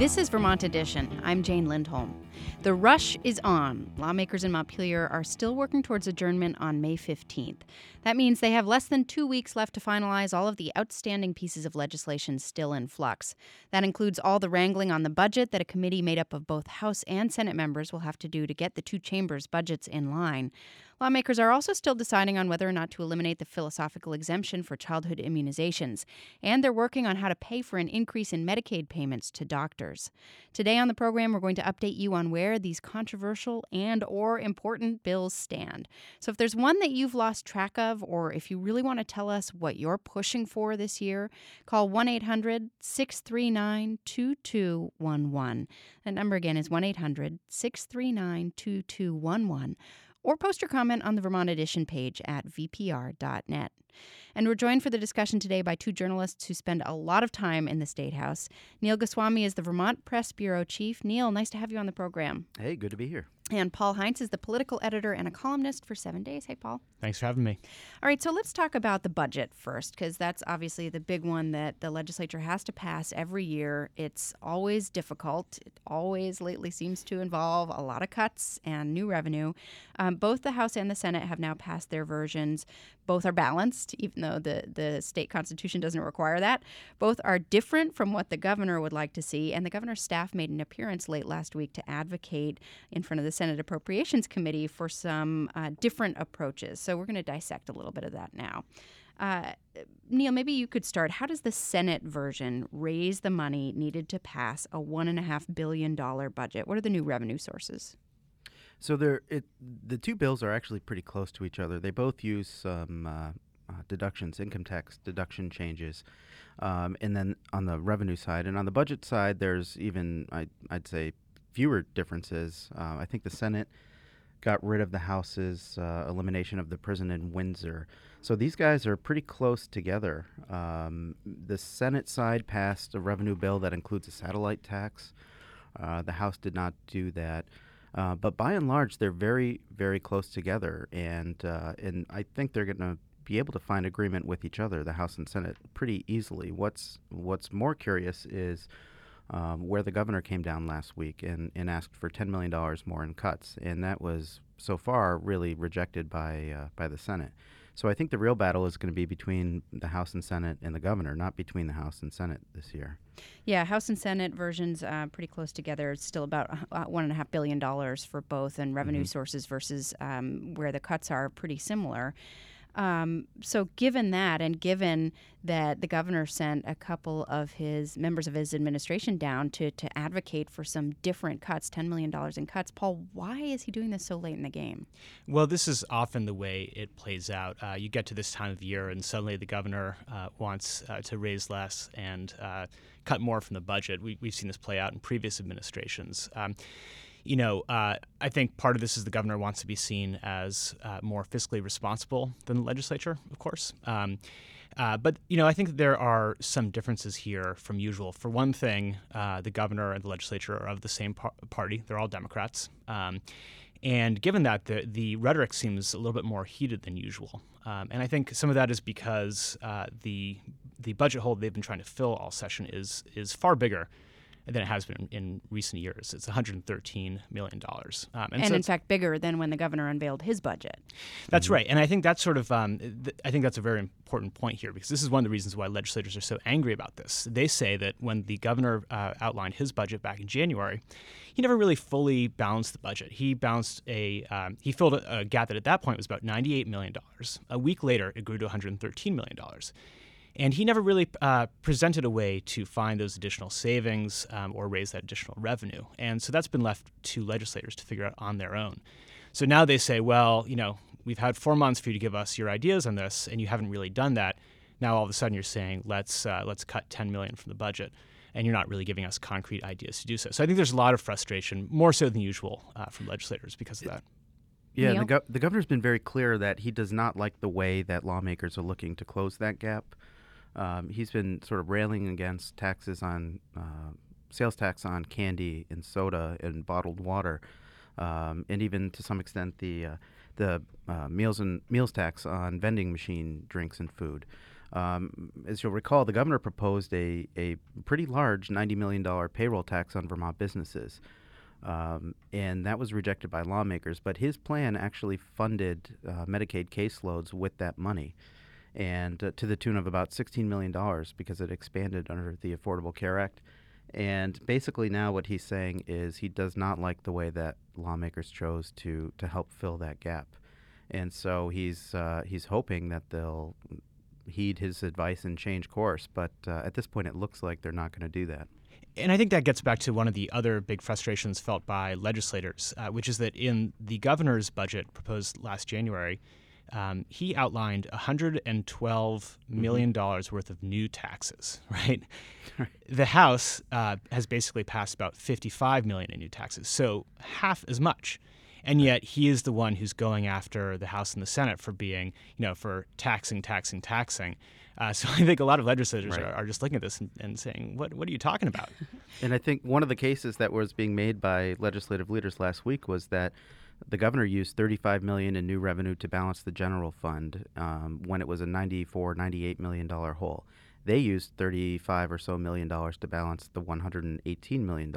This is Vermont Edition. I'm Jane Lindholm. The rush is on. Lawmakers in Montpelier are still working towards adjournment on May 15th. That means they have less than 2 weeks left to finalize all of the outstanding pieces of legislation still in flux. That includes all the wrangling on the budget that a committee made up of both House and Senate members will have to do to get the two chambers' budgets in line. Lawmakers are also still deciding on whether or not to eliminate the philosophical exemption for childhood immunizations, and they're working on how to pay for an increase in Medicaid payments to doctors. Today on the program, we're going to update you on where these controversial and/or important bills stand. So if there's one that you've lost track of, or if you really want to tell us what you're pushing for this year, call 1-800-639-2211. That number again is 1-800-639-2211. Or post your comment on the Vermont Edition page at vpr.net. And we're joined for the discussion today by two journalists who spend a lot of time in the State House. Neil Goswami is the Vermont Press Bureau Chief. Neil, nice to have you on the program. Hey, good to be here. And Paul Heinz is the political editor and a columnist for 7 Days. Hey, Paul. Thanks for having me. All right, so let's talk about the budget first, because that's obviously the big one that the legislature has to pass every year. It's always difficult. It always lately seems to involve a lot of cuts and new revenue. Both the House and the Senate have now passed their versions. Both are balanced, even though the state constitution doesn't require that. Both are different from what the governor would like to see, and the governor's staff made an appearance late last week to advocate in front of the Senate Appropriations Committee for some different approaches. So we're going to dissect a little bit of that now. Neil, maybe you could start. How does the Senate version raise the money needed to pass a $1.5 billion budget? What are the new revenue sources? So the two bills are actually pretty close to each other. They both use some deductions, income tax deduction changes, and then on the revenue side. And on the budget side, there's even, I'd say, fewer differences. I think the Senate got rid of the House's elimination of the prison in Windsor. So these guys are pretty close together. The Senate side passed a revenue bill that includes a satellite tax. The House did not do that. But by and large, they're very, very close together. And I think they're going to be able to find agreement with each other, the House and Senate, pretty easily. What's more curious is where the governor came down last week and asked for $10 million more in cuts. And that was, so far, really rejected by the Senate. So I think the real battle is going to be between the House and Senate and the governor, not between the House and Senate this year. Yeah, House and Senate versions pretty close together. It's still about $1.5 billion for both, and revenue sources versus where the cuts are pretty similar. So given that, and given that the governor sent a couple of his members of his administration down to advocate for some different cuts, $10 million in cuts, Paul, why is he doing this so late in the game? Well, this is often the way it plays out. You get to this time of year, and suddenly the governor wants to raise less and cut more from the budget. We've seen this play out in previous administrations. I think part of this is the governor wants to be seen as more fiscally responsible than the legislature, of course. But I think there are some differences here from usual. For one thing, the governor and the legislature are of the same party. They're all Democrats. And given that, the rhetoric seems a little bit more heated than usual. And I think some of that is because the budget hole they've been trying to fill all session is far bigger than it has been in recent years. It's $113 million. And so in fact, bigger than when the governor unveiled his budget. That's right. And I think that's sort of, I think that's a very important point here, because this is one of the reasons why legislators are so angry about this. They say that when the governor outlined his budget back in January, he never really fully balanced the budget. He he filled a gap that at that point was about $98 million. A week later, it grew to $113 million. And he never really presented a way to find those additional savings or raise that additional revenue. And so that's been left to legislators to figure out on their own. So now they say, well, we've had 4 months for you to give us your ideas on this, and you haven't really done that. Now all of a sudden you're saying, let's cut $10 million from the budget, and you're not really giving us concrete ideas to do so. So I think there's a lot of frustration, more so than usual, from legislators because of that. Yeah, and the governor's been very clear that he does not like the way that lawmakers are looking to close that gap. He's been sort of railing against taxes on sales tax on candy and soda and bottled water, and even to some extent the meals tax on vending machine drinks and food. As you'll recall, the governor proposed a pretty large $90 million payroll tax on Vermont businesses. And that was rejected by lawmakers. But his plan actually funded Medicaid caseloads with that money, and to the tune of about $16 million because it expanded under the Affordable Care Act. And basically now what he's saying is he does not like the way that lawmakers chose to help fill that gap. And so he's hoping that they'll heed his advice and change course. But at this point, it looks like they're not going to do that. And I think that gets back to one of the other big frustrations felt by legislators, which is that in the governor's budget proposed last January, he outlined $112 million worth of new taxes, right? The House has basically passed about $55 million in new taxes, so half as much. And yet he is the one who's going after the House and the Senate for being, for taxing. So I think a lot of legislators are just looking at this and saying, what are you talking about? And I think one of the cases that was being made by legislative leaders last week was that the governor used $35 million in new revenue to balance the general fund when it was a $98 million hole. They used $35 or so million to balance the $118 million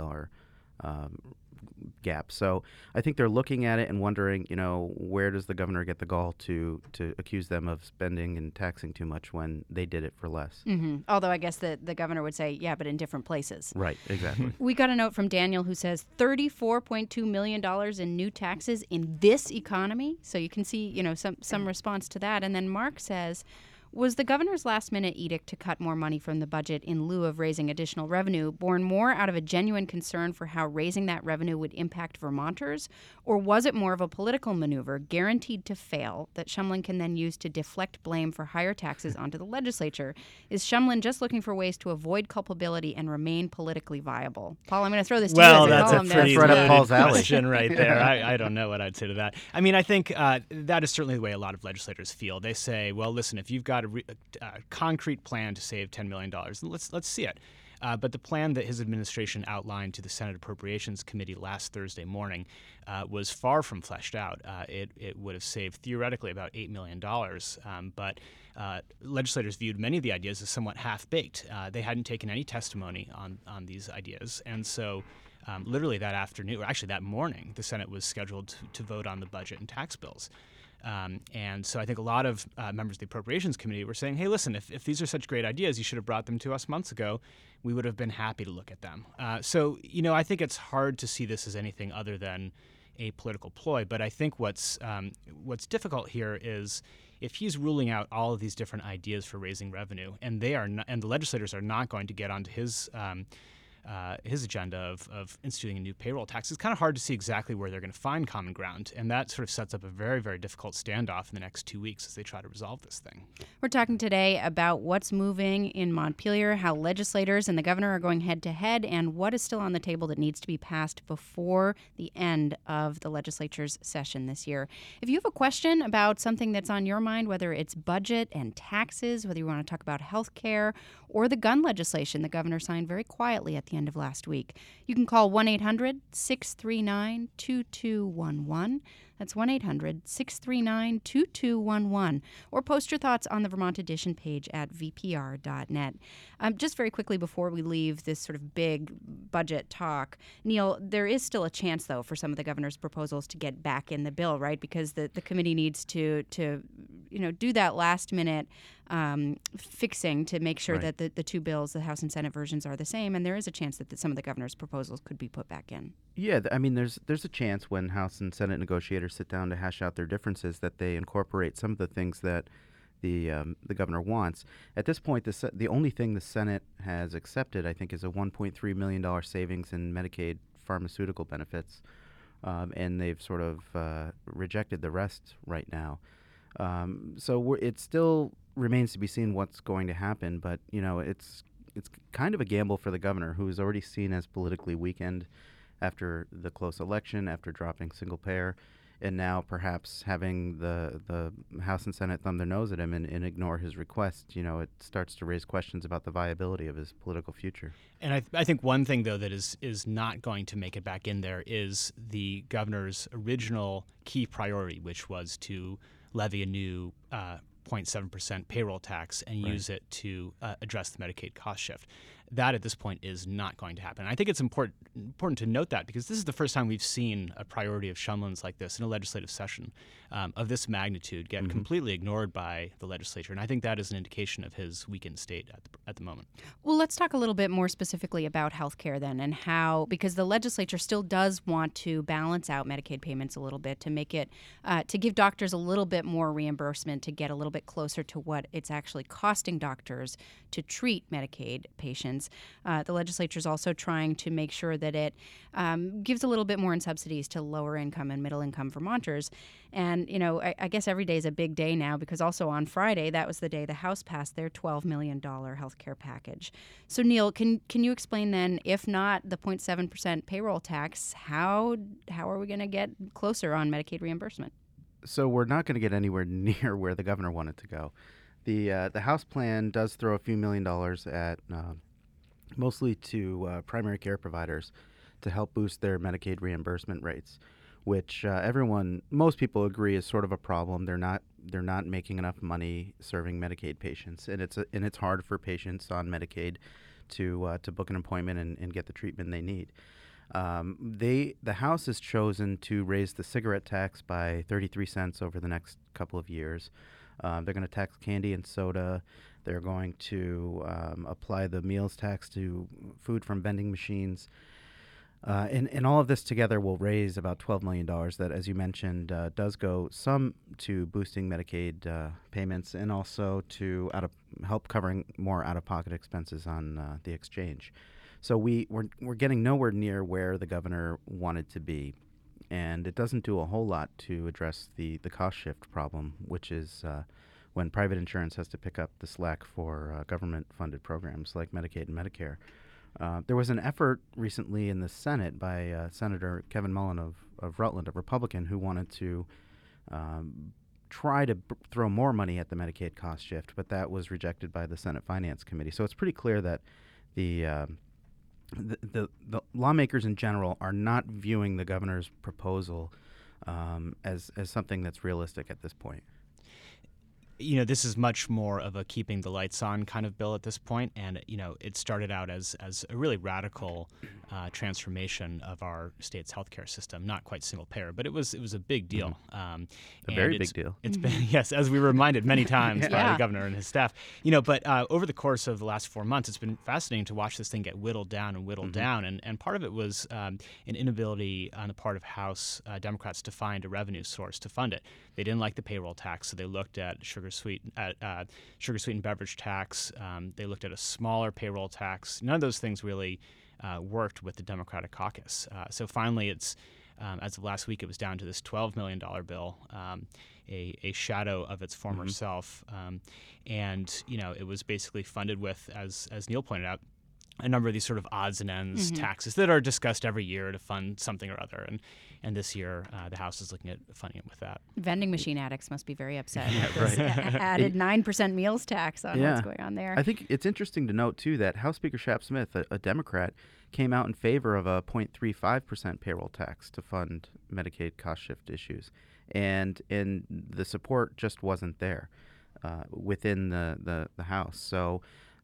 gap. So I think they're looking at it and wondering, where does the governor get the gall to accuse them of spending and taxing too much when they did it for less? Mm-hmm. Although I guess the governor would say, yeah, but in different places. Right, exactly. We got a note from Daniel who says $34.2 million in new taxes in this economy. So you can see, some response to that. And then Mark says, was the governor's last-minute edict to cut more money from the budget in lieu of raising additional revenue born more out of a genuine concern for how raising that revenue would impact Vermonters, or was it more of a political maneuver guaranteed to fail that Shumlin can then use to deflect blame for higher taxes onto the legislature? Is Shumlin just looking for ways to avoid culpability and remain politically viable? Paul, I'm going to throw this to you. Well, that's a pretty right up Paul's alley. question right there. I don't know what I'd say to that. I mean, I think that is certainly the way a lot of legislators feel. They say, well, listen, if you've got a concrete plan to save $10 million, let's see it. But the plan that his administration outlined to the Senate Appropriations Committee last Thursday morning was far from fleshed out. It would have saved theoretically about $8 million, but legislators viewed many of the ideas as somewhat half-baked. They hadn't taken any testimony on these ideas, and so literally that afternoon, or actually that morning, the Senate was scheduled to vote on the budget and tax bills. And so I think a lot of members of the Appropriations Committee were saying, hey, listen, if these are such great ideas, you should have brought them to us months ago. We would have been happy to look at them. So I think it's hard to see this as anything other than a political ploy. But I think what's difficult here is if he's ruling out all of these different ideas for raising revenue, and and the legislators are not going to get onto his agenda of instituting a new payroll tax, it's kind of hard to see exactly where they're going to find common ground. And that sort of sets up a very, very difficult standoff in the next 2 weeks as they try to resolve this thing. We're talking today about what's moving in Montpelier, how legislators and the governor are going head to head, and what is still on the table that needs to be passed before the end of the legislature's session this year. If you have a question about something that's on your mind, whether it's budget and taxes, whether you want to talk about health care or the gun legislation the governor signed very quietly at the end of last week, you can call 1-800-639-2211. That's 1-800-639-2211. Or post your thoughts on the Vermont Edition page at vpr.net. Just very quickly before we leave this sort of big budget talk, Neil, there is still a chance, though, for some of the governor's proposals to get back in the bill, right? Because the committee needs to do that last-minute fixing to make sure that the two bills, the House and Senate versions, are the same, and there is a chance that some of the governor's proposals could be put back in. Yeah, I mean, there's a chance when House and Senate negotiators sit down to hash out their differences that they incorporate some of the things that the governor wants. At this point, the only thing the Senate has accepted, I think, is a $1.3 million savings in Medicaid pharmaceutical benefits, and they've sort of rejected the rest right now. So it still remains to be seen what's going to happen, but it's kind of a gamble for the governor, who is already seen as politically weakened after the close election, after dropping single payer, and now perhaps having the House and Senate thumb their nose at him and ignore his request. It starts to raise questions about the viability of his political future. And I think one thing, though, that is not going to make it back in there is the governor's original key priority, which was to levy a new 0.7% payroll tax and use it to address the Medicaid cost shift. That at this point is not going to happen. I think it's important to note that because this is the first time we've seen a priority of Shumlin's like this in a legislative session of this magnitude get completely ignored by the legislature. And I think that is an indication of his weakened state at the moment. Well, let's talk a little bit more specifically about health care then and how, because the legislature still does want to balance out Medicaid payments a little bit to make it, to give doctors a little bit more reimbursement to get a little bit closer to what it's actually costing doctors to treat Medicaid patients. The legislature is also trying to make sure that it gives a little bit more in subsidies to lower income and middle income Vermonters. And, I guess every day is a big day now because also on Friday, that was the day the House passed their $12 million health care package. So, Neil, can you explain then, if not the 0.7% payroll tax, how are we going to get closer on Medicaid reimbursement? So we're not going to get anywhere near where the governor wanted to go. The House plan does throw a few $1 million at mostly to primary care providers to help boost their Medicaid reimbursement rates, which most people agree is sort of a problem. They're not making enough money serving Medicaid patients, and it's hard for patients on Medicaid to book an appointment and get the treatment they need. The House has chosen to raise the cigarette tax by 33 cents over the next couple of years. They're going to tax candy and soda. They're going to apply the meals tax to food from vending machines. And all of this together will raise about $12 million that, as you mentioned, does go some to boosting Medicaid payments and also to help covering more out-of-pocket expenses on the exchange. So we're getting nowhere near where the governor wanted to be. And it doesn't do a whole lot to address the cost shift problem, which is when private insurance has to pick up the slack for government-funded programs like Medicaid and Medicare. There was an effort recently in the Senate by Senator Kevin Mullen of Rutland, a Republican, who wanted to try to throw more money at the Medicaid cost shift, but that was rejected by the Senate Finance Committee. So it's pretty clear that the lawmakers in general are not viewing the governor's proposal as something that's realistic at this point. This is much more of a keeping the lights on kind of bill at this point, and it started out as a really radical transformation of our state's healthcare system. Not quite single payer, but it was a big deal. A very big deal. It's been, yes, as we were reminded many times by the governor and his staff. But over the course of the last 4 months, it's been fascinating to watch this thing get whittled down and whittled down, and part of it was an inability on the part of House Democrats to find a revenue source to fund it. They didn't like the payroll tax, so they looked at sugar-sweetened beverage tax. They looked at a smaller payroll tax. None of those things really worked with the Democratic caucus. So finally, it's as of last week, it was down to this $12 million bill, a shadow of its former self, and it was basically funded with, as Neil pointed out, a number of these sort of odds and ends taxes that are discussed every year to fund something or other. And this year, the House is looking at funding it with that. Vending machine addicts must be very upset. Added 9% meals tax on what's going on there. I think it's interesting to note, too, that House Speaker Shap Smith, a Democrat, came out in favor of a 0.35% payroll tax to fund Medicaid cost shift issues. And the support just wasn't there within the House. So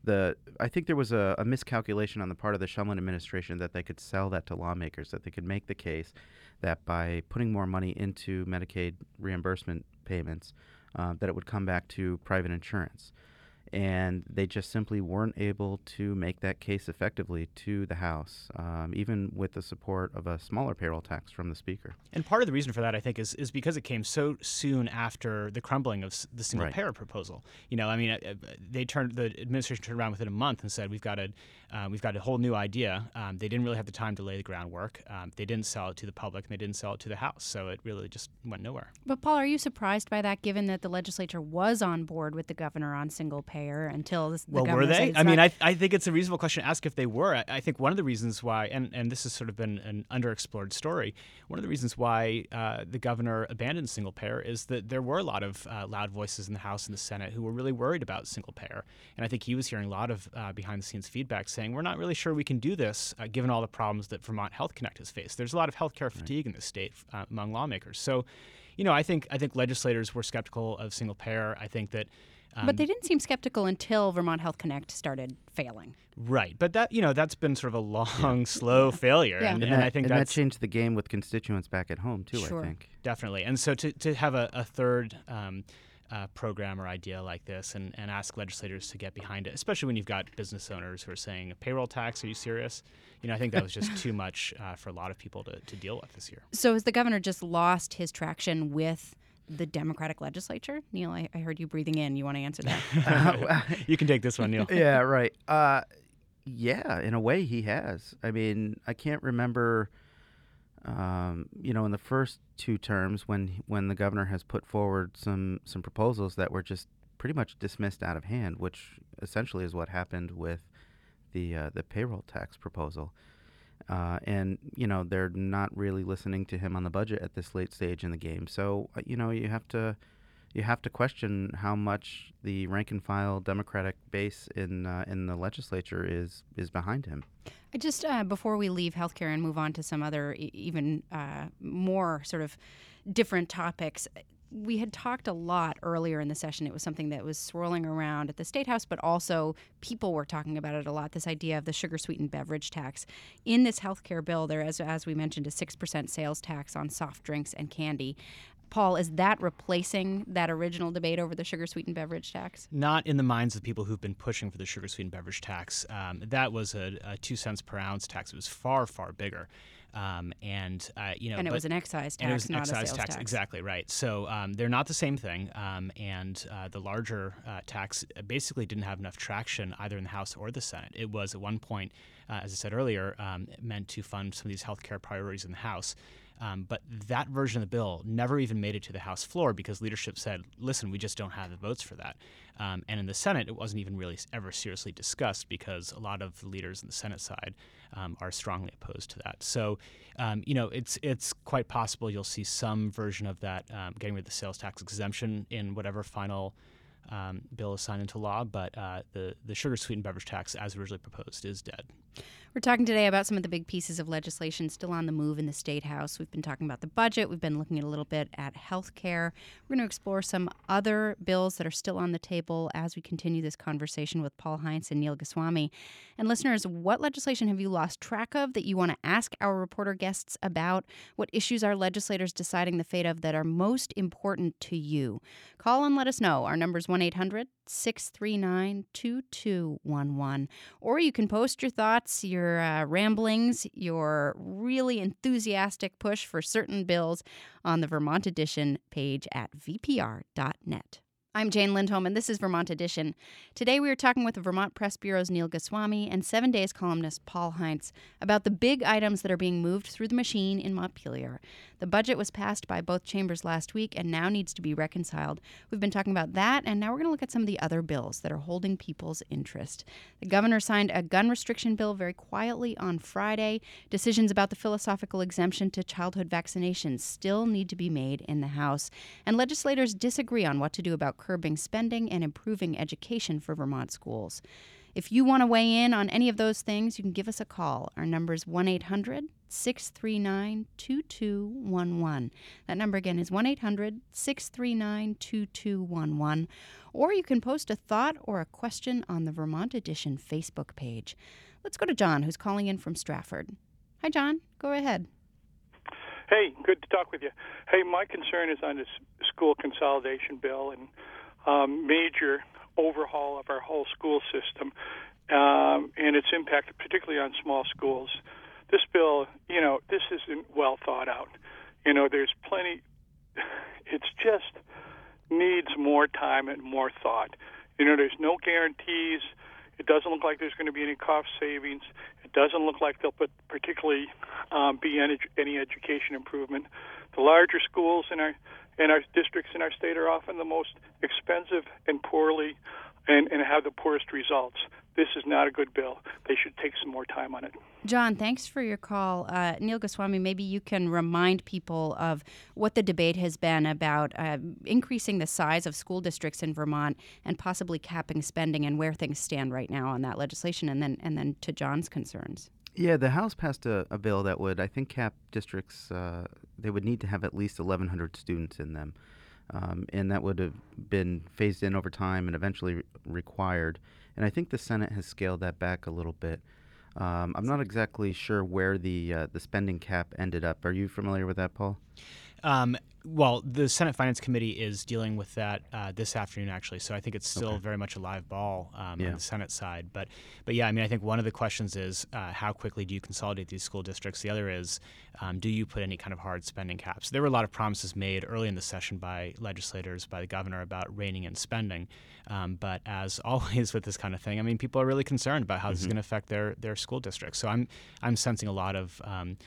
I think there was a miscalculation on the part of the Shumlin administration that they could sell that to lawmakers, that they could make the case that by putting more money into Medicaid reimbursement payments, that it would come back to private insurance. And they just simply weren't able to make that case effectively to the House, even with the support of a smaller payroll tax from the Speaker. And part of the reason for that, I think, is because it came so soon after the crumbling of the single-payer proposal. The administration turned around within a month and said, we've got a whole new idea. They didn't really have the time to lay the groundwork. They didn't sell it to the public, and they didn't sell it to the House. So it really just went nowhere. But, Paul, are you surprised by that, given that the legislature was on board with the governor on single-payer until the governor were they? said I mean, I think it's a reasonable question to ask if they were. I think one of the reasons why, and this has sort of been an underexplored story, one of the reasons why the governor abandoned single-payer is that there were a lot of loud voices in the House and the Senate who were really worried about single-payer. And I think he was hearing a lot of behind-the-scenes feedback saying, we're not really sure we can do this given all the problems that Vermont Health Connect has faced. There's a lot of healthcare fatigue in this state among lawmakers. So I think legislators were skeptical of single payer. I think that. But they didn't seem skeptical until Vermont Health Connect started failing. Right, but that's been sort of a long, slow failure, Yeah. and I think that changed the game with constituents back at home too. Sure. I think definitely. And so to have a third program or idea like this, and ask legislators to get behind it, especially when you've got business owners who are saying, a payroll tax? Are you serious? I think that was just too much for a lot of people to deal with this year. So has the governor just lost his traction with the Democratic legislature? Neil, I heard you breathing in. You want to answer that? You can take this one, Neil. Yeah, right. Yeah, in a way he has. I mean, I can't remember, in the first two terms when the governor has put forward some proposals that were just pretty much dismissed out of hand, which essentially is what happened with the payroll tax proposal. And they're not really listening to him on the budget at this late stage in the game. So you have to question how much the rank and file Democratic base in the legislature is behind him. I just before we leave healthcare and move on to some other even more sort of different topics. We had talked a lot earlier in the session. It was something that was swirling around at the State House, but also people were talking about it a lot, this idea of the sugar-sweetened beverage tax. In this healthcare bill, there is, as we mentioned, a 6% sales tax on soft drinks and candy. Paul, is that replacing that original debate over the sugar-sweetened beverage tax? Not in the minds of the people who've been pushing for the sugar-sweetened beverage tax. That was a 2 cents per ounce tax. It was far, far bigger. And it was an excise tax, and it was an not excise a sales tax. Exactly right. So they're not the same thing. And the larger tax basically didn't have enough traction either in the House or the Senate. It was at one point, as I said earlier, meant to fund some of these healthcare priorities in the House. But that version of the bill never even made it to the House floor because leadership said, listen, we just don't have the votes for that. And in the Senate, it wasn't even really ever seriously discussed because a lot of the leaders in the Senate side are strongly opposed to that. So, it's quite possible you'll see some version of that getting rid of the sales tax exemption in whatever final bill is signed into law. But the sugar-sweetened beverage tax, as originally proposed, is dead. We're talking today about some of the big pieces of legislation still on the move in the State House. We've been talking about the budget. We've been looking at a little bit at health care. We're going to explore some other bills that are still on the table as we continue this conversation with Paul Heinz and Neil Goswami. And listeners, what legislation have you lost track of that you want to ask our reporter guests about? What issues are legislators deciding the fate of that are most important to you? Call and let us know. Our number is 1-800-639-2211. Or you can post your thoughts, your ramblings, your really enthusiastic push for certain bills on the Vermont Edition page at vpr.net. I'm Jane Lindholm, and this is Vermont Edition. Today we are talking with the Vermont Press Bureau's Neil Goswami and 7 Days columnist Paul Heinz about the big items that are being moved through the machine in Montpelier. The budget was passed by both chambers last week and now needs to be reconciled. We've been talking about that, and now we're going to look at some of the other bills that are holding people's interest. The governor signed a gun restriction bill very quietly on Friday. Decisions about the philosophical exemption to childhood vaccinations still need to be made in the House, and legislators disagree on what to do about curbing spending and improving education for Vermont schools. If you want to weigh in on any of those things, you can give us a call. Our number is 1-800-639-2211. That number again is 1-800-639-2211. Or you can post a thought or a question on the Vermont Edition Facebook page. Let's go to John, who's calling in from Stratford. Hi, John. Go ahead. Hey, good to talk with you. Hey, my concern is on this school consolidation bill and major overhaul of our whole school system and its impact, particularly on small schools. This bill, this isn't well thought out. There's plenty. It just needs more time and more thought. There's no guarantees. It doesn't look like there's going to be any cost savings. It doesn't look like there'll particularly be any education improvement. The larger schools in our districts in our state are often the most expensive and poorly and have the poorest results. This is not a good bill. They should take some more time on it. John, thanks for your call. Neil Goswami, maybe you can remind people of what the debate has been about increasing the size of school districts in Vermont and possibly capping spending and where things stand right now on that legislation, and then to John's concerns. Yeah, the House passed a bill that would, I think, cap districts. They would need to have at least 1,100 students in them, and that would have been phased in over time and eventually required. And I think the Senate has scaled that back a little bit. I'm not exactly sure where the spending cap ended up. Are you familiar with that, Paul? Well, the Senate Finance Committee is dealing with that this afternoon, actually. So I think it's still very much a live ball on the Senate side. But yeah, I mean, I think one of the questions is how quickly do you consolidate these school districts? The other is, do you put any kind of hard spending caps? There were a lot of promises made early in the session by legislators, by the governor, about reining in spending. But as always with this kind of thing, I mean, people are really concerned about how this is going to affect their school districts. So I'm sensing a lot of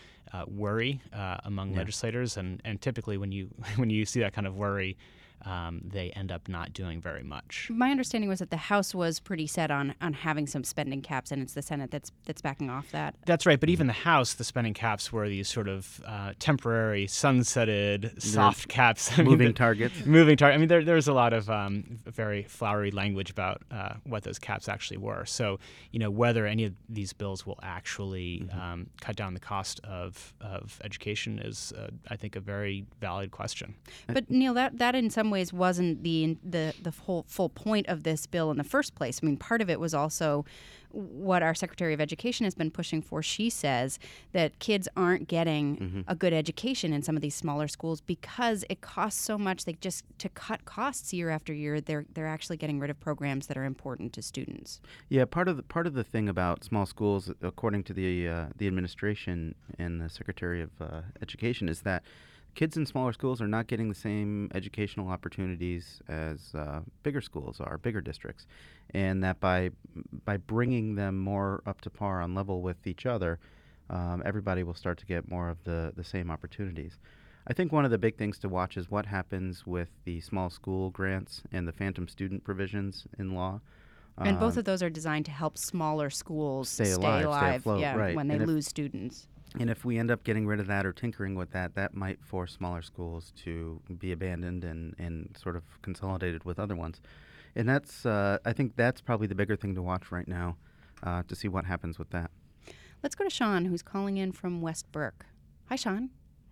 worry among legislators, and typically when you see that kind of worry, they end up not doing very much. My understanding was that the House was pretty set on having some spending caps, and it's the Senate that's backing off that. That's right, but even the House, the spending caps were these sort of temporary, sunsetted, soft caps. Moving targets. Moving target. I mean, there's a lot of very flowery language about what those caps actually were. So, whether any of these bills will actually cut down the cost of education is, I think, a very valid question. But Neil, that in some ways wasn't the whole full point of this bill in the first place. I mean, part of it was also what our Secretary of Education has been pushing for. She says that kids aren't getting a good education in some of these smaller schools because it costs so much. They just, to cut costs year after year, they're actually getting rid of programs that are important to students. Yeah, part of the thing about small schools, according to the administration and the Secretary of Education, is that kids in smaller schools are not getting the same educational opportunities as bigger schools are, bigger districts, and that by bringing them more up to par on level with each other, everybody will start to get more of the same opportunities. I think one of the big things to watch is what happens with the small school grants and the phantom student provisions in law. And both of those are designed to help smaller schools stay alive, stay afloat, right. when they lose students. And if we end up getting rid of that or tinkering with that, that might force smaller schools to be abandoned and sort of consolidated with other ones. And that's, I think that's probably the bigger thing to watch right now, to see what happens with that. Let's go to Sean, who's calling in from West Burke. Hi, Sean.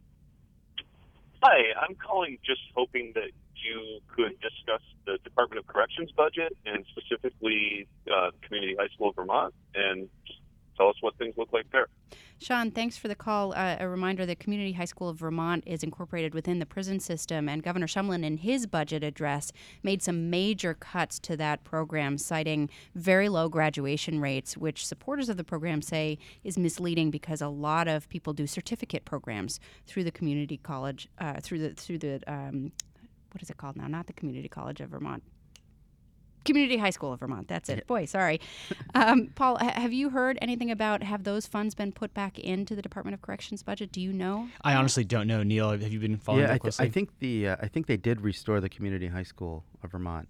Hi, I'm calling just hoping that you could discuss the Department of Corrections budget and specifically Community High School of Vermont, and tell us what things look like there. Sean, thanks for the call. A reminder that Community High School of Vermont is incorporated within the prison system, and Governor Shumlin, in his budget address, made some major cuts to that program, citing very low graduation rates, which supporters of the program say is misleading because a lot of people do certificate programs through the community college, through the what is it called now? Not the Community College of Vermont. Community High School of Vermont. That's it. Boy, sorry. Paul, have you heard anything about, have those funds been put back into the Department of Corrections budget? Do you know? I honestly don't know. Neil, have you been following that closely? I think they did restore the Community High School of Vermont.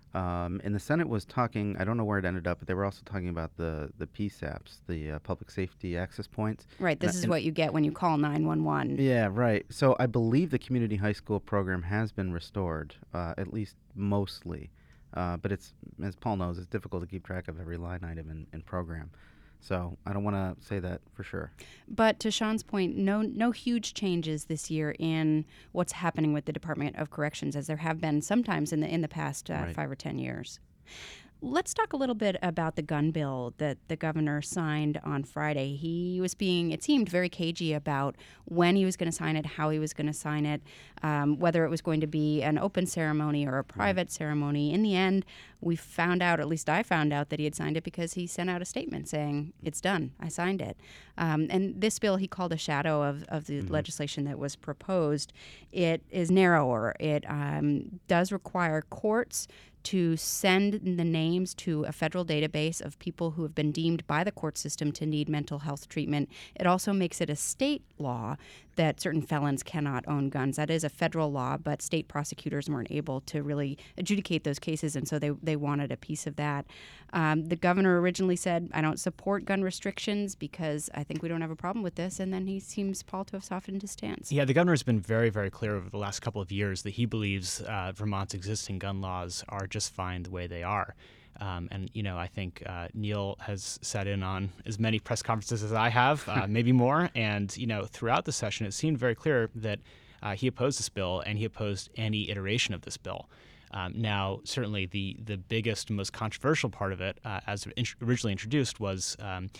And the Senate was talking, I don't know where it ended up, but they were also talking about the PSAPs, the Public Safety Access Points. Right, this is what you get when you call 911. Yeah, right. So I believe the Community High School program has been restored, at least mostly. But it's, as Paul knows, it's difficult to keep track of every line item in program. So I don't want to say that for sure. But to Sean's point, no huge changes this year in what's happening with the Department of Corrections, as there have been sometimes in the past 5 or 10 years. Let's talk a little bit about the gun bill that the governor signed on Friday. He was it seemed very cagey about when he was going to sign it, how he was going to sign it, whether it was going to be an open ceremony or a private ceremony. In the end, we found out, at least I found out, that he had signed it because he sent out a statement saying, it's done, I signed it. And this bill he called a shadow of the legislation that was proposed. It is narrower. It does require courts to send the names to a federal database of people who have been deemed by the court system to need mental health treatment. It also makes it a state law that certain felons cannot own guns. That is a federal law, but state prosecutors weren't able to really adjudicate those cases, and so they wanted a piece of that. The governor originally said, I don't support gun restrictions because I think we don't have a problem with this, and then he seems, Paul, to have softened his stance. Yeah, the governor has been very, very clear over the last couple of years that he believes Vermont's existing gun laws are just fine the way they are. And, I think Neil has sat in on as many press conferences as I have, maybe more. And, throughout the session, it seemed very clear that he opposed this bill and he opposed any iteration of this bill. Now, certainly the biggest, most controversial part of it, as originally introduced, was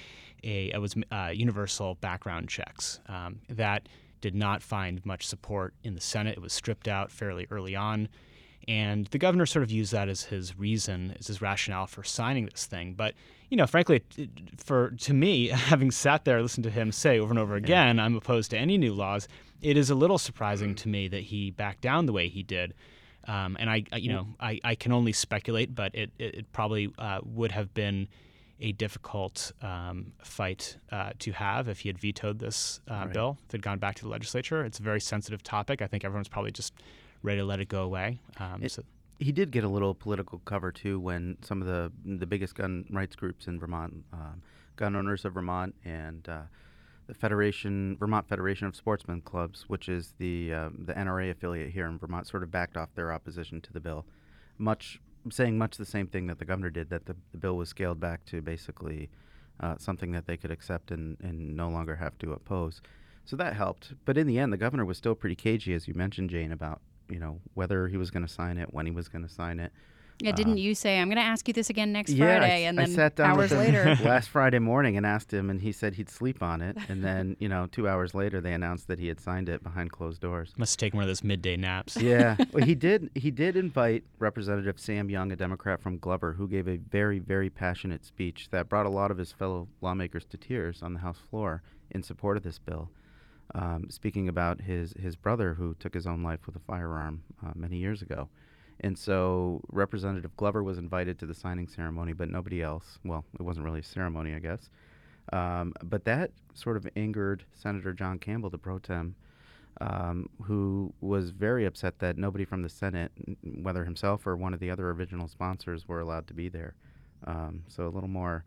universal background checks. That did not find much support in the Senate. It was stripped out fairly early on. And the governor sort of used that as his reason, as his rationale for signing this thing. But, frankly, to me, having sat there, listened to him say over and over again, I'm opposed to any new laws, it is a little surprising to me that he backed down the way he did. And I can only speculate, but it probably would have been a difficult fight to have if he had vetoed this bill, if it had gone back to the legislature. It's a very sensitive topic. I think everyone's probably just ready to let it go away. He did get a little political cover, too, when some of the biggest gun rights groups in Vermont, Gun Owners of Vermont and the Vermont Federation of Sportsmen Clubs, which is the NRA affiliate here in Vermont, sort of backed off their opposition to the bill, saying much the same thing that the governor did, that the bill was scaled back to basically something that they could accept and no longer have to oppose. So that helped. But in the end, the governor was still pretty cagey, as you mentioned, Jane, about whether he was going to sign it, when he was going to sign it. Yeah, didn't you say, I'm going to ask you this again next Friday? And then I sat down hours with him later. last Friday morning and asked him, and he said he'd sleep on it. And then, 2 hours later, they announced that he had signed it behind closed doors. Must have taken one of those midday naps. Yeah. Well, he did invite Representative Sam Young, a Democrat from Glover, who gave a very, very passionate speech that brought a lot of his fellow lawmakers to tears on the House floor in support of this bill. Speaking about his brother who took his own life with a firearm many years ago. And so Representative Glover was invited to the signing ceremony, but nobody else. Well, it wasn't really a ceremony, I guess. But that sort of angered Senator John Campbell, the pro tem, who was very upset that nobody from the Senate, whether himself or one of the other original sponsors, were allowed to be there. So a little more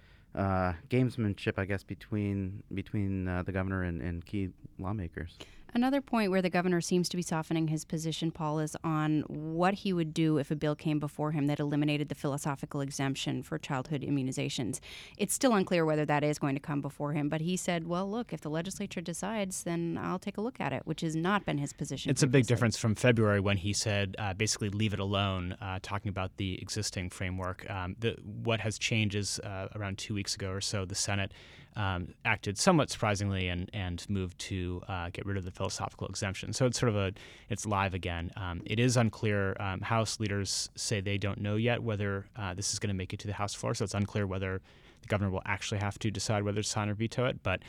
gamesmanship, I guess, between the governor and key lawmakers. Another point where the governor seems to be softening his position, Paul, is on what he would do if a bill came before him that eliminated the philosophical exemption for childhood immunizations. It's still unclear whether that is going to come before him, but he said, well, look, if the legislature decides, then I'll take a look at it, which has not been his position It's previously. a big difference from February when he said basically leave it alone, talking about the existing framework. What has changed is around 2 weeks ago or so, the Senate acted somewhat surprisingly and moved to get rid of the philosophical exemption. So it's live again. It is unclear. House leaders say they don't know yet whether this is going to make it to the House floor. So it's unclear whether the governor will actually have to decide whether to sign or veto it. But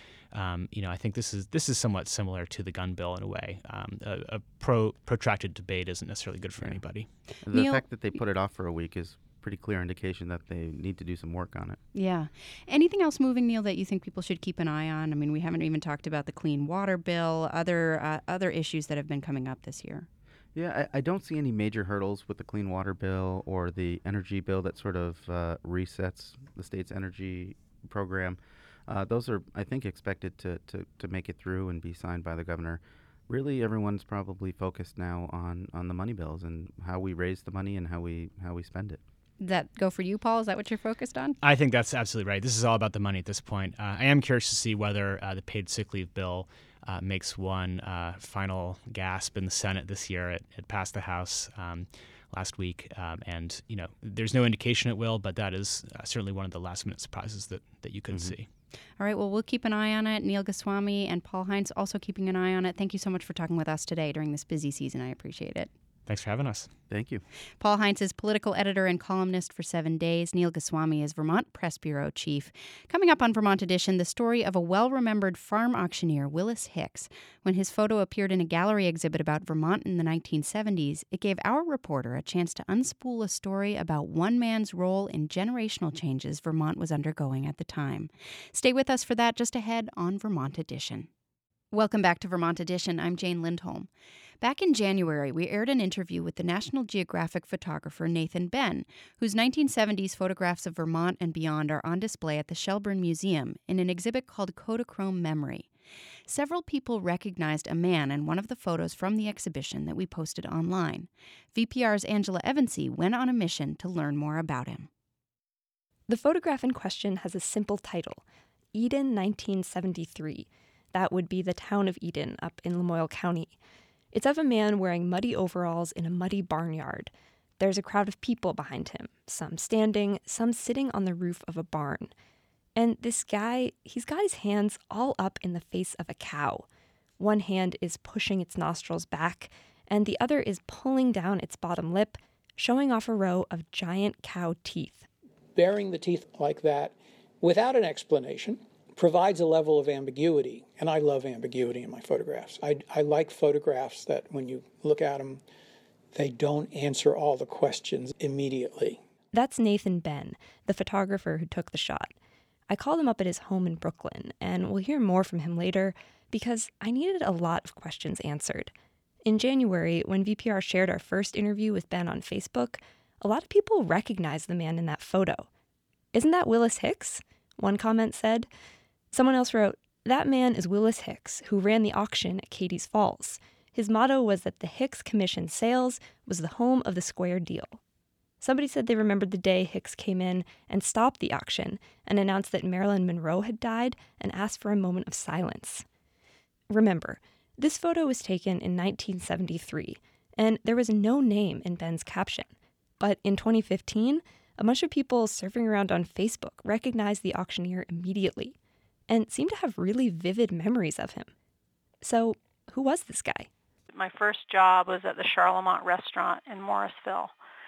I think this is somewhat similar to the gun bill in a way. A protracted debate isn't necessarily good for anybody. The fact that they put it off for a week is pretty clear indication that they need to do some work on it. Yeah. Anything else moving, Neil, that you think people should keep an eye on? I mean, we haven't even talked about the clean water bill, other issues that have been coming up this year. Yeah, I don't see any major hurdles with the clean water bill or the energy bill that sort of resets the state's energy program. Those are, I think, expected to make it through and be signed by the governor. Really, everyone's probably focused now on the money bills and how we raise the money and how we spend it. Does that go for you, Paul? Is that what you're focused on? I think that's absolutely right. This is all about the money at this point. I am curious to see whether the paid sick leave bill makes one final gasp in the Senate this year. It passed the House last week, and there's no indication it will, but that is certainly one of the last-minute surprises that you could see. All right, well, we'll keep an eye on it. Neil Goswami and Paul Heinz also keeping an eye on it. Thank you so much for talking with us today during this busy season. I appreciate it. Thanks for having us. Thank you. Paul Heinz is political editor and columnist for 7 Days. Neil Goswami is Vermont Press Bureau chief. Coming up on Vermont Edition, the story of a well-remembered farm auctioneer, Willis Hicks. When his photo appeared in a gallery exhibit about Vermont in the 1970s, it gave our reporter a chance to unspool a story about one man's role in generational changes Vermont was undergoing at the time. Stay with us for that just ahead on Vermont Edition. Welcome back to Vermont Edition. I'm Jane Lindholm. Back in January, we aired an interview with the National Geographic photographer Nathan Benn, whose 1970s photographs of Vermont and beyond are on display at the Shelburne Museum in an exhibit called Kodachrome Memory. Several people recognized a man in one of the photos from the exhibition that we posted online. VPR's Angela Evansy went on a mission to learn more about him. The photograph in question has a simple title, Eden 1973. That would be the town of Eden up in Lamoille County. It's of a man wearing muddy overalls in a muddy barnyard. There's a crowd of people behind him, some standing, some sitting on the roof of a barn. And this guy, he's got his hands all up in the face of a cow. One hand is pushing its nostrils back, and the other is pulling down its bottom lip, showing off a row of giant cow teeth. Baring the teeth like that, without an explanation, provides a level of ambiguity. And I love ambiguity in my photographs. I like photographs that when you look at them, they don't answer all the questions immediately. That's Nathan Ben, the photographer who took the shot. I called him up at his home in Brooklyn, and we'll hear more from him later because I needed a lot of questions answered. In January, when VPR shared our first interview with Ben on Facebook, a lot of people recognized the man in that photo. "Isn't that Willis Hicks?" one comment said. Someone else wrote, "That man is Willis Hicks, who ran the auction at Katie's Falls. His motto was that the Hicks Commission sales was the home of the square deal." Somebody said they remembered the day Hicks came in and stopped the auction and announced that Marilyn Monroe had died and asked for a moment of silence. Remember, this photo was taken in 1973, and there was no name in Ben's caption. But in 2015, a bunch of people surfing around on Facebook recognized the auctioneer immediately and seemed to have really vivid memories of him. So, who was this guy? My first job was at the Charlemont restaurant in Morrisville,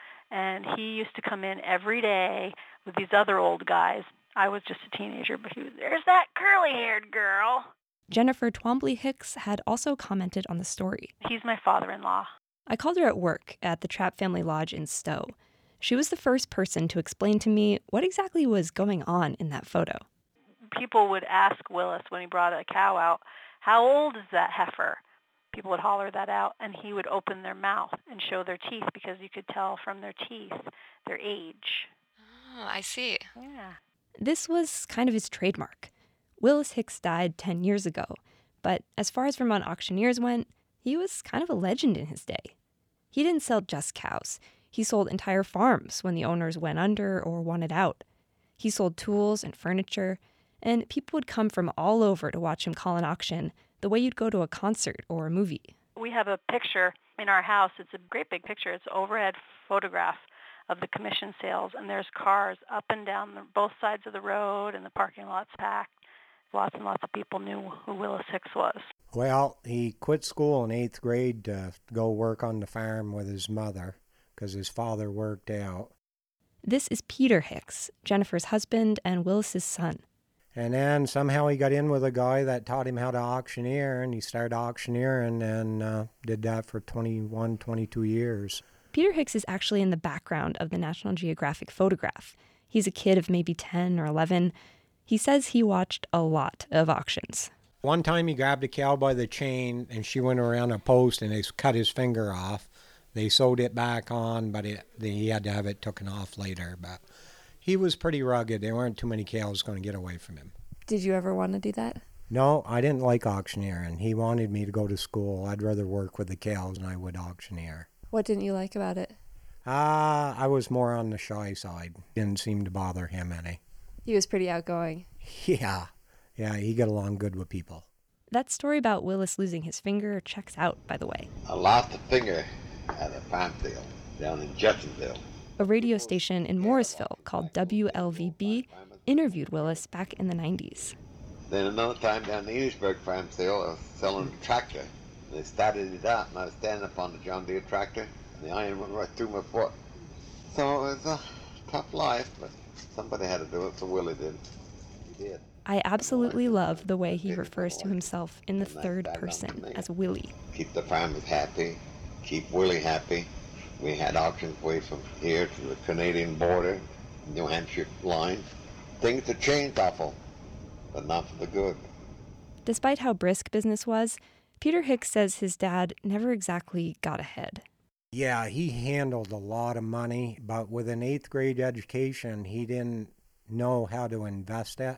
and he used to come in every day with these other old guys. I was just a teenager, but he was, "There's that curly-haired girl." Jennifer Twombly Hicks had also commented on the story. He's my father-in-law. I called her at work at the Trapp Family Lodge in Stowe. She was the first person to explain to me what exactly was going on in that photo. People would ask Willis when he brought a cow out, "How old is that heifer?" People would holler that out, and he would open their mouth and show their teeth because you could tell from their teeth their age. Oh, I see. Yeah. This was kind of his trademark. Willis Hicks died 10 years ago, but as far as Vermont auctioneers went, he was kind of a legend in his day. He didn't sell just cows. He sold entire farms when the owners went under or wanted out. He sold tools and furniture, and people would come from all over to watch him call an auction the way you'd go to a concert or a movie. We have a picture in our house. It's a great big picture. It's an overhead photograph of the commission sales, and there's cars up and down both sides of the road, and the parking lot's packed. Lots and lots of people knew who Willis Hicks was. Well, he quit school in 8th grade to go work on the farm with his mother because his father worked out. This is Peter Hicks, Jennifer's husband and Willis's son. And then somehow he got in with a guy that taught him how to auctioneer, and he started auctioneering and did that for 21, 22 years. Peter Hicks is actually in the background of the National Geographic photograph. He's a kid of maybe 10 or 11. He says he watched a lot of auctions. One time he grabbed a cow by the chain, and she went around a post, and they cut his finger off. They sewed it back on, but he had to have it taken off later. But he was pretty rugged. There weren't too many cows going to get away from him. Did you ever want to do that? No, I didn't like auctioneering. He wanted me to go to school. I'd rather work with the cows than I would auctioneer. What didn't you like about it? I was more on the shy side. Didn't seem to bother him any. He was pretty outgoing. Yeah, he got along good with people. That story about Willis losing his finger checks out, by the way. I lost a finger at a farm field down in Jeffersonville. A radio station in Morrisville called WLVB interviewed Willis back in the 90s. Then another time down the Enosburg farm field, I was selling a tractor. They started it out, and I was standing up on the John Deere tractor, and the iron went right through my foot. So it was a tough life, but somebody had to do it, so Willie did. He did. I absolutely love the way he refers to himself in the third person as Willie. Keep the farmers happy, keep Willie happy. We had auctions way from here to the Canadian border, New Hampshire line. Things have changed awful, but not for the good. Despite how brisk business was, Peter Hicks says his dad never exactly got ahead. Yeah, he handled a lot of money, but with an 8th grade education, he didn't know how to invest it.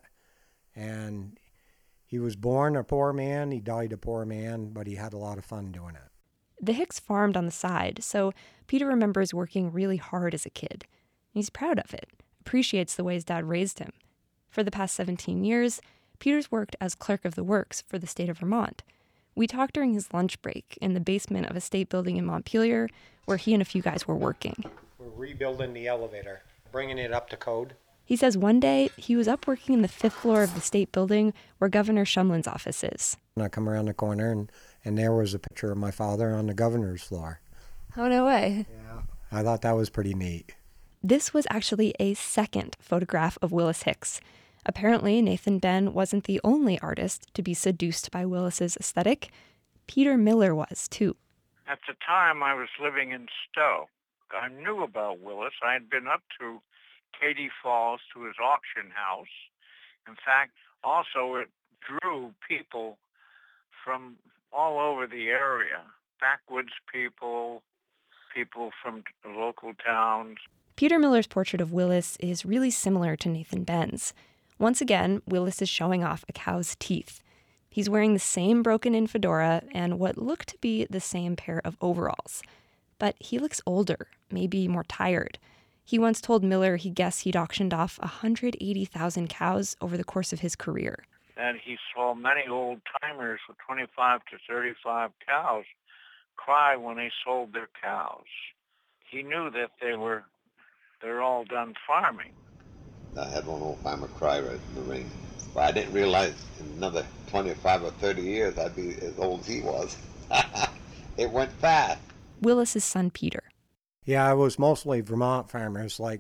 And he was born a poor man, he died a poor man, but he had a lot of fun doing it. The Hicks farmed on the side, so Peter remembers working really hard as a kid. He's proud of it, appreciates the ways Dad raised him. For the past 17 years, Peter's worked as clerk of the works for the state of Vermont. We talked during his lunch break in the basement of a state building in Montpelier, where he and a few guys were working. We're rebuilding the elevator, bringing it up to code. He says one day he was up working in the 5th floor of the state building where Governor Shumlin's office is. And I come around the corner, and there was a picture of my father on the governor's floor. Oh, no way. Yeah. I thought that was pretty neat. This was actually a second photograph of Willis Hicks. Apparently, Nathan Benn wasn't the only artist to be seduced by Willis's aesthetic. Peter Miller was, too. At the time, I was living in Stowe. I knew about Willis. I had been up to Katy Falls to his auction house. In fact, also it drew people from all over the area, backwoods people, people from the local towns. Peter Miller's portrait of Willis is really similar to Nathan Benn's. Once again, Willis is showing off a cow's teeth. He's wearing the same broken-in fedora and what look to be the same pair of overalls. But he looks older, maybe more tired. He once told Miller he guessed he'd auctioned off 180,000 cows over the course of his career. And he saw many old-timers with 25 to 35 cows cry when they sold their cows. He knew that they're all done farming. I had one old farmer cry right in the ring. But I didn't realize in another 25 or 30 years I'd be as old as he was. It went fast. Willis's son, Peter. Yeah, it was mostly Vermont farmers, like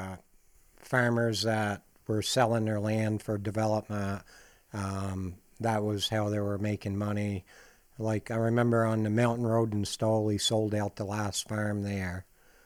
farmers that were selling their land for development. That was how they were making money. Like, I remember on the Mountain Road in Stowe, he sold out the last farm there.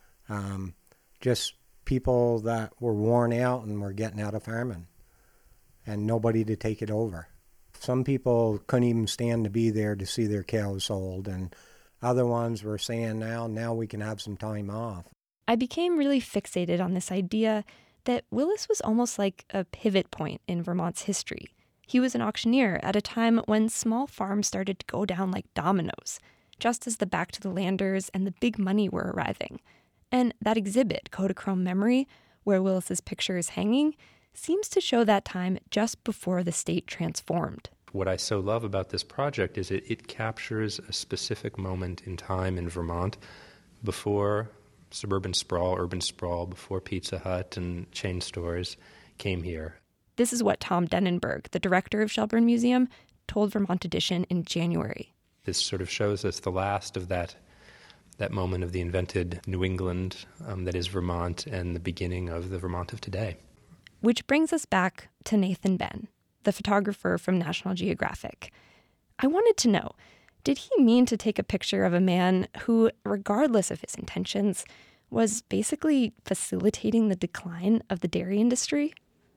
Just people that were worn out and were getting out of farming and nobody to take it over. Some people couldn't even stand to be there to see their cows sold, and other ones were saying, now we can have some time off. I became really fixated on this idea that Willis was almost like a pivot point in Vermont's history. He was an auctioneer at a time when small farms started to go down like dominoes, just as the Back to the Landers and the big money were arriving. And that exhibit, Kodachrome Memory, where Willis's picture is hanging, seems to show that time just before the state transformed. What I so love about this project is it captures a specific moment in time in Vermont before suburban sprawl, urban sprawl, before Pizza Hut and chain stores came here. This is what Tom Denenberg, the director of Shelburne Museum, told Vermont Edition in January. This sort of shows us the last of that moment of the invented New England that is Vermont and the beginning of the Vermont of today. Which brings us back to Nathan Benn, the photographer from National Geographic. I wanted to know, did he mean to take a picture of a man who, regardless of his intentions, was basically facilitating the decline of the dairy industry?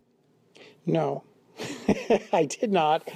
No, I did not.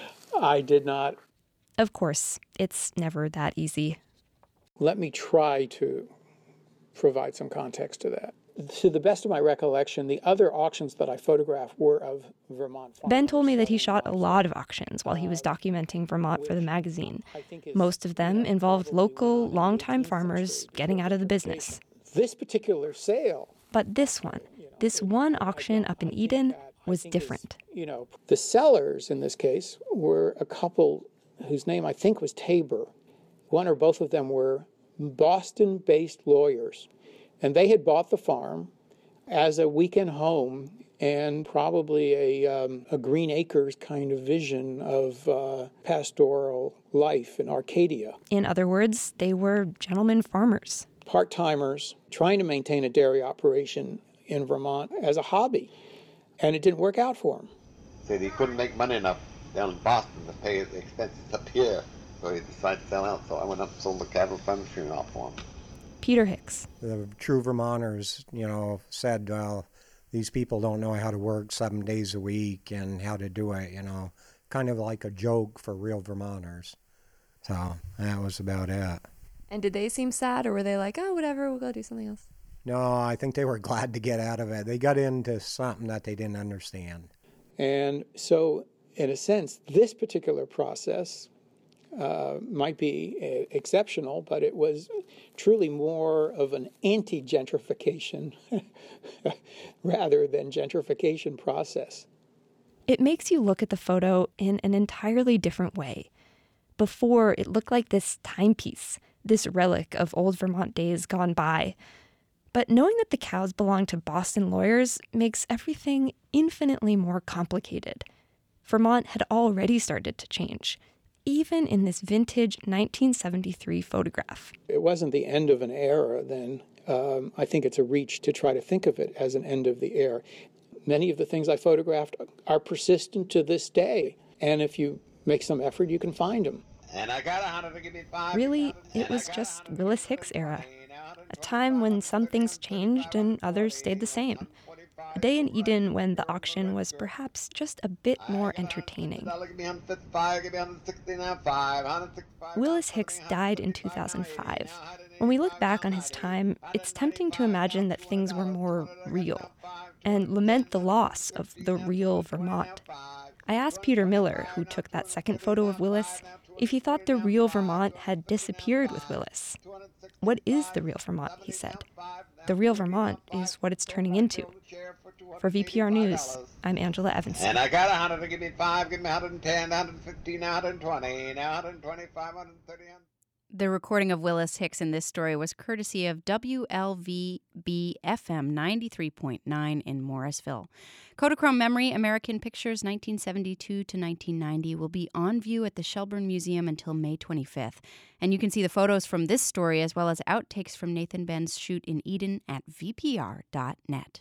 Of course, it's never that easy. Let me try to provide some context to that. To the best of my recollection, the other auctions that I photographed were of Vermont farmers. Ben told me that he shot a lot of auctions while he was documenting Vermont for the magazine. Most of them involved local, longtime farmers getting out of the business. This particular sale. But this one auction up in Eden was different. The sellers in this case were a couple whose name I think was Tabor. One or both of them were Boston-based lawyers. And they had bought the farm as a weekend home and probably a Green Acres kind of vision of pastoral life in Arcadia. In other words, they were gentlemen farmers. Part-timers trying to maintain a dairy operation in Vermont as a hobby. And it didn't work out for them. Said he couldn't make money enough down in Boston to pay his expenses up here. So he decided to sell out. So I went up and sold the cattle furnishing off for him. Peter Hicks. The true Vermonters, said, well, these people don't know how to work 7 days a week and how to do it, kind of like a joke for real Vermonters. So that was about it. And did they seem sad, or were they like, oh, whatever, we'll go do something else? No, I think they were glad to get out of it. They got into something that they didn't understand. And so, in a sense, this particular process might be exceptional, but it was truly more of an anti-gentrification rather than gentrification process. It makes you look at the photo in an entirely different way. Before, it looked like this timepiece, this relic of old Vermont days gone by. But knowing that the cows belong to Boston lawyers makes everything infinitely more complicated. Vermont had already started to change, even in this vintage 1973 photograph. It wasn't the end of an era then. I think it's a reach to try to think of it as an end of the era. Many of the things I photographed are persistent to this day, and if you make some effort, you can find them. And I got 100 to give me 5. Really, it was just Willis Hicks era, a time when some things changed and others stayed the same. A day in Eden when the auction was perhaps just a bit more entertaining. Willis Hicks died in 2005. When we look back on his time, it's tempting to imagine that things were more real and lament the loss of the real Vermont. I asked Peter Miller, who took that second photo of Willis, if he thought the real Vermont had disappeared with Willis. What is the real Vermont, he said. The real Vermont is what it's turning into. For VPR News, I'm Angela Evanson. And I got 100 to give me 5, give me 110, 115, 120, now 125, 130. The recording of Willis Hicks in this story was courtesy of WLVB FM 93.9 in Morrisville. Kodachrome Memory, American Pictures 1972 to 1990 will be on view at the Shelburne Museum until May 25th. And you can see the photos from this story as well as outtakes from Nathan Ben's shoot in Eden at vpr.net.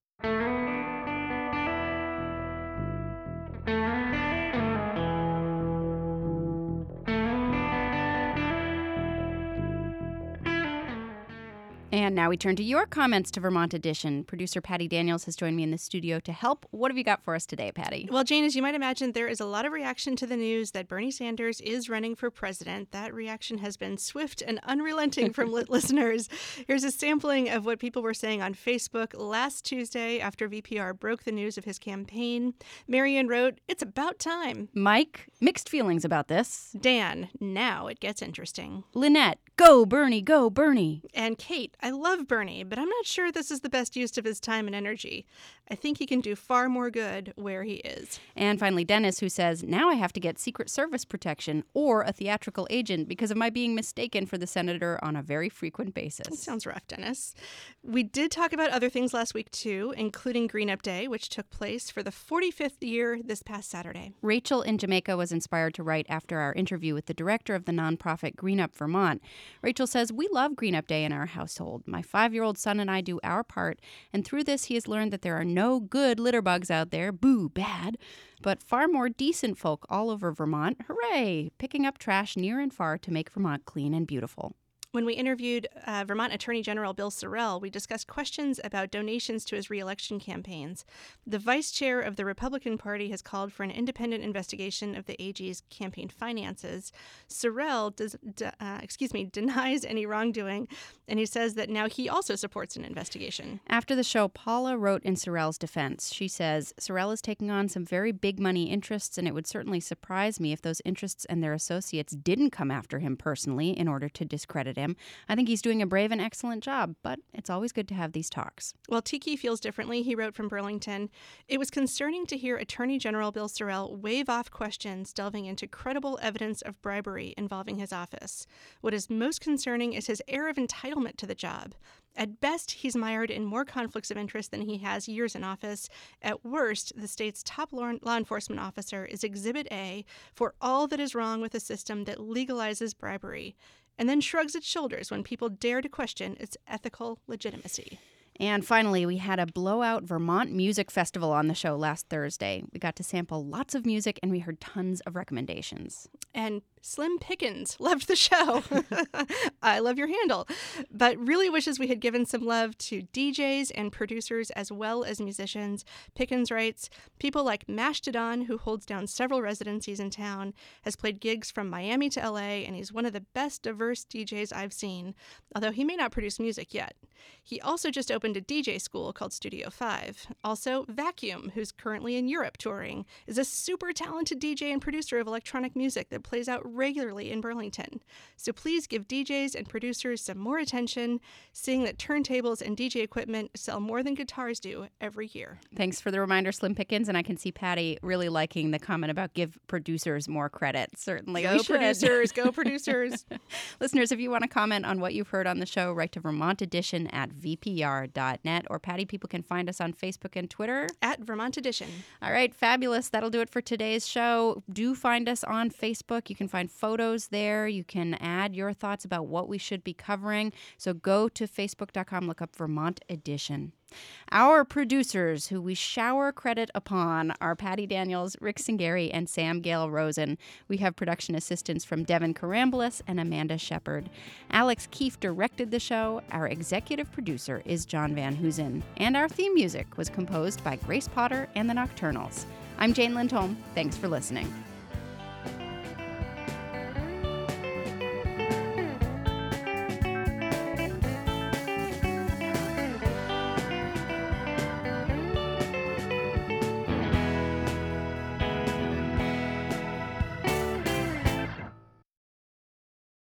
And now we turn to your comments to Vermont Edition. Producer Patty Daniels has joined me in the studio to help. What have you got for us today, Patty? Well, Jane, as you might imagine, there is a lot of reaction to the news that Bernie Sanders is running for president. That reaction has been swift and unrelenting from listeners. Here's a sampling of what people were saying on Facebook last Tuesday after VPR broke the news of his campaign. Marion wrote, "It's about time." Mike, mixed feelings about this. Dan, now it gets interesting. Lynette, go Bernie, go Bernie. And Kate, I love Bernie, but I'm not sure this is the best use of his time and energy. I think he can do far more good where he is. And finally, Dennis, who says, now I have to get Secret Service protection or a theatrical agent because of my being mistaken for the senator on a very frequent basis. That sounds rough, Dennis. We did talk about other things last week, too, including Green Up Day, which took place for the 45th year this past Saturday. Rachel in Jamaica was inspired to write after our interview with the director of the nonprofit Green Up Vermont. Rachel says, we love Green Up Day in our household. My 5-year-old son and I do our part, and through this he has learned that there are no good litter bugs out there, boo, bad, but far more decent folk all over Vermont. Hooray! Picking up trash near and far to make Vermont clean and beautiful. When we interviewed Vermont Attorney General Bill Sorrell, we discussed questions about donations to his re-election campaigns. The vice chair of the Republican Party has called for an independent investigation of the AG's campaign finances. Sorrell denies any wrongdoing, and he says that now he also supports an investigation. After the show, Paula wrote in Sorrell's defense. She says, Sorrell is taking on some very big money interests, and it would certainly surprise me if those interests and their associates didn't come after him personally in order to discredit him. I think he's doing a brave and excellent job, but it's always good to have these talks. Well, Tiki feels differently. He wrote from Burlington, "It was concerning to hear Attorney General Bill Sorrell wave off questions delving into credible evidence of bribery involving his office. What is most concerning is his air of entitlement to the job. At best, he's mired in more conflicts of interest than he has years in office. At worst, the state's top law enforcement officer is Exhibit A for all that is wrong with a system that legalizes bribery, and then shrugs its shoulders when people dare to question its ethical legitimacy." And finally, we had a blowout Vermont Music Festival on the show last Thursday. We got to sample lots of music, and we heard tons of recommendations. And Slim Pickens loved the show. I love your handle. But really wishes we had given some love to DJs and producers as well as musicians. Pickens writes, "People like Mastodon, who holds down several residencies in town, has played gigs from Miami to LA, and he's one of the best diverse DJs I've seen, although he may not produce music yet. He also just opened a DJ school called Studio 5. Also, Vacuum, who's currently in Europe touring, is a super talented DJ and producer of electronic music that plays out regularly in Burlington. So please give DJs and producers some more attention, seeing that turntables and DJ equipment sell more than guitars do every year. Thanks for the reminder, Slim Pickens, and I can see Patty really liking the comment about give producers more credit. Certainly, go producers, go producers. Listeners, if you want to comment on what you've heard on the show, write to Vermont Edition at vpr.net. Or Patty, people can find us on Facebook and Twitter at Vermont Edition. All right, fabulous. That'll do it for today's show. Do find us on Facebook. You can find photos there. You can add your thoughts about what we should be covering. So go to facebook.com, look up Vermont Edition. Our producers, who we shower credit upon, are Patty Daniels, Rick Singeri, and Sam Gale Rosen. We have production assistance from Devin Karambulis and Amanda Shepard. Alex Keefe directed the show. Our executive producer is John Van Hoosen. And our theme music was composed by Grace Potter and the Nocturnals. I'm Jane Lindholm. Thanks for listening.